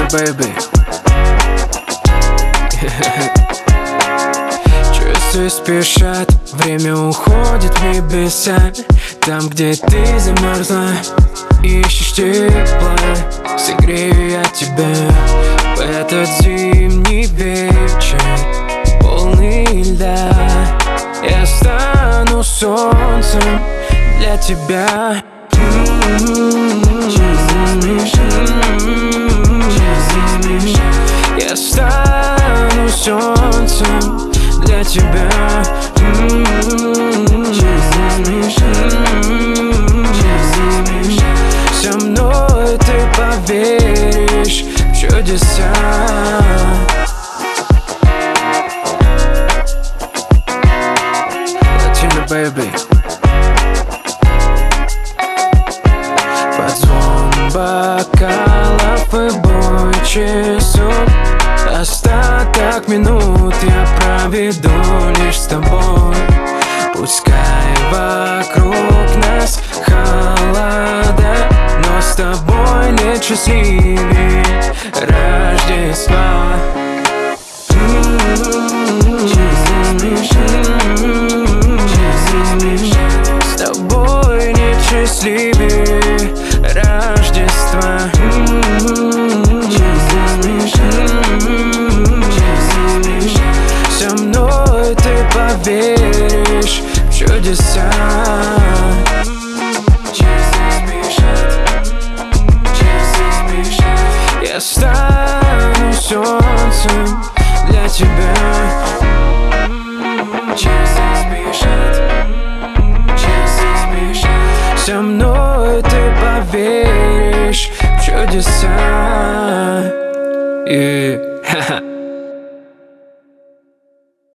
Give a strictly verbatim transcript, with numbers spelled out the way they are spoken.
baby. Часы спешат, время уходит в небеса. Там, где ты замерзла, ищешь тепло, согрею я тебя в этот зимний вечер, полный льда. Я стану солнцем для тебя. Я стану солнцем для тебя. Со мной ты поверишь в чудеса. Латино, baby. Под звон бокалов и бой часов остаток минут я проведу лишь с тобой. Пускай вокруг нас холода, но с тобой нет счастливее Рождества. С тобой нет счастливее Рождества. Со мной ты поверишь в чудеса. Я стану солнцем для тебя. Со мной ты поверишь в чудеса. И